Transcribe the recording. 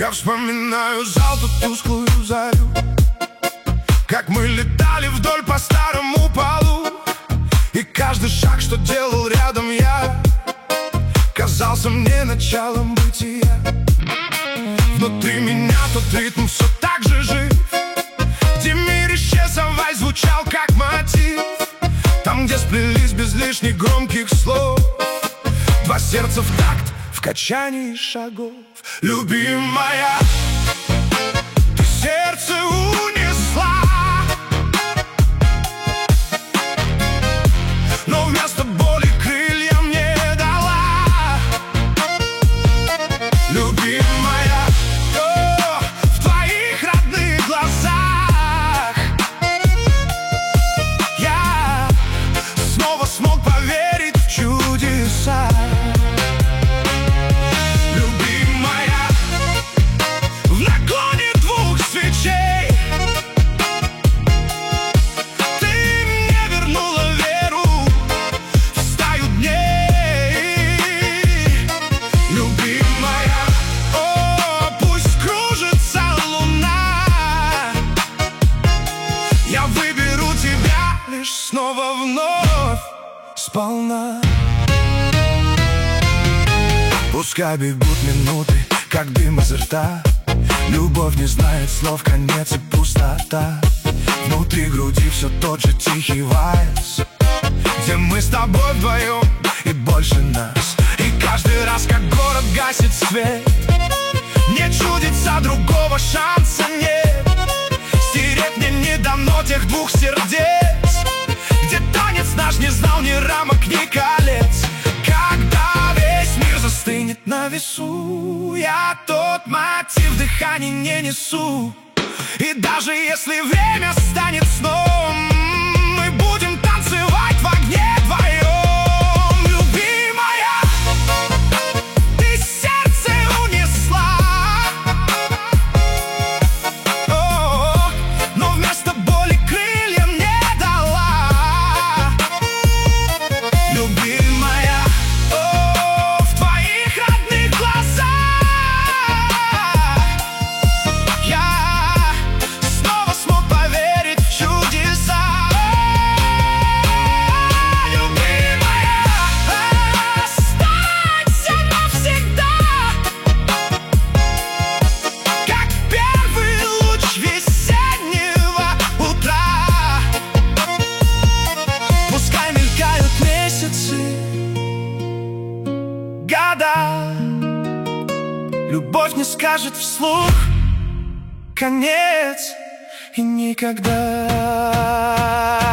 Я вспоминаю зал, ту тусклую зарю, как мы летали вдоль по старому полу, и каждый шаг, что делал рядом я, казался мне началом бытия. Внутри меня тот ритм все так же жив, где мир исчез, а вальс звучал как мотив. Там, где сплелись без лишних громких слов два сердца в такт, в качании шагов. Любимая, ты сердце унесла, но вместо боли крылья мне дала. Любимая, в твоих родных глазах я снова смог поверить в чудеса. Снова вновь сполна. Пускай бегут минуты, как дым изо рта. Любовь не знает слов, конец и пустота. Внутри груди все тот же тихий вальс, где мы с тобой вдвоем и больше нас. И каждый раз, как город гасит свет, мне чудится, другого шанса нет. Стереть мне не дано тех двух сердец, где танец наш не знал ни рамок, ни колец. Когда весь мир застынет на весу, я тот мотив дыхания не несу. И даже если время станет сном, мы будем танцевать в огне вдвоем. Любимая, ты сердце унесла, но вместо боли крылья мне дала. Любимая, в твоих родных глазах я снова смог поверить в чудеса. Любимая, останься навсегда, как первый луч весеннего утра. Пускай мелькают месяцы, года, любовь не скажет вслух конец и никогда.